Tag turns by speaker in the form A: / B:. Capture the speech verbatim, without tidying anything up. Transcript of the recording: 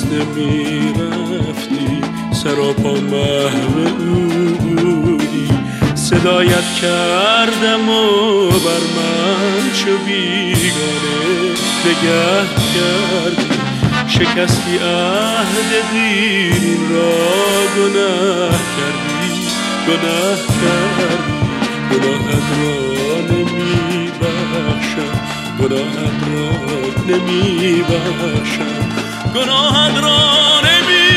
A: نمی رفتی، سراپا محو بودی. صدایت کردم و بر من چو بیگانه نگه کردی. شکستی عهد دیرین را، گناه کردی گناه کردی. گناهت را نمی بخشم، گناهت را نمی بخشم، گناهت را نمی